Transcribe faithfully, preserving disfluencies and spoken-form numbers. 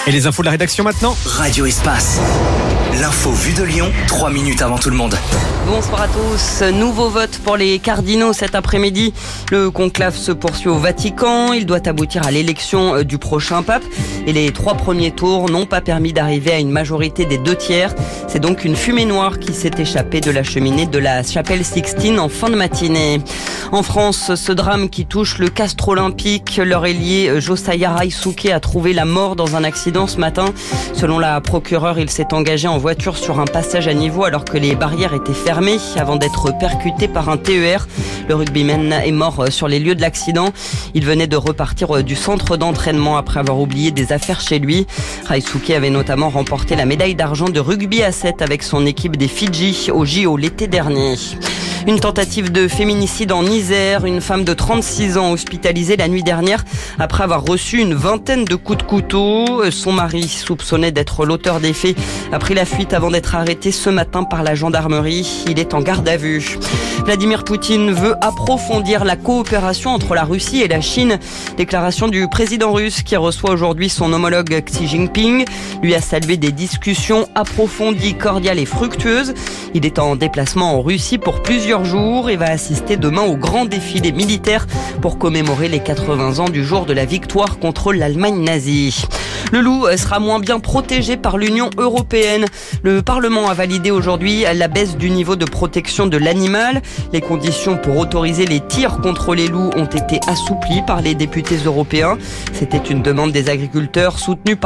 Et les infos de la rédaction maintenant. Radio Espace. L'info vue de Lyon, trois minutes avant tout le monde. Bonsoir à tous. Nouveau vote pour les cardinaux cet après-midi. Le conclave se poursuit au Vatican. Il doit aboutir à l'élection du prochain pape. Et les trois premiers tours n'ont pas permis d'arriver à une majorité des deux tiers. C'est donc une fumée noire qui s'est échappée de la cheminée de la chapelle Sixtine en fin de matinée. En France, ce drame qui touche le Castre Olympique. Leur ailier Josiah Raisuke a trouvé la mort dans un accident ce matin. Selon la procureure, il s'est engagé en voiture sur un passage à niveau alors que les barrières étaient fermées avant d'être percuté par un T E R. Le rugbyman est mort sur les lieux de l'accident. Il venait de repartir du centre d'entraînement après avoir oublié des affaires chez lui. Raisuke avait notamment remporté la médaille d'argent de rugby à sept avec son équipe des Fidji au J O l'été dernier. Une tentative de féminicide en Isère. Une femme de trente-six ans hospitalisée la nuit dernière après avoir reçu une vingtaine de coups de couteau. Son mari, soupçonné d'être l'auteur des faits, a pris la fuite avant d'être arrêté ce matin par la gendarmerie. Il est en garde à vue. Vladimir Poutine veut approfondir la coopération entre la Russie et la Chine. Déclaration du président russe qui reçoit aujourd'hui son homologue Xi Jinping. Lui a salué des discussions approfondies, cordiales et fructueuses. Il est en déplacement en Russie pour plusieurs jours et va assister demain au grand défilé militaire pour commémorer les quatre-vingts ans du jour de la victoire contre l'Allemagne nazie. Le loup sera moins bien protégé par l'Union européenne. Le Parlement a validé aujourd'hui la baisse du niveau de protection de l'animal. Les conditions pour autoriser les tirs contre les loups ont été assouplies par les députés européens. C'était une demande des agriculteurs soutenue par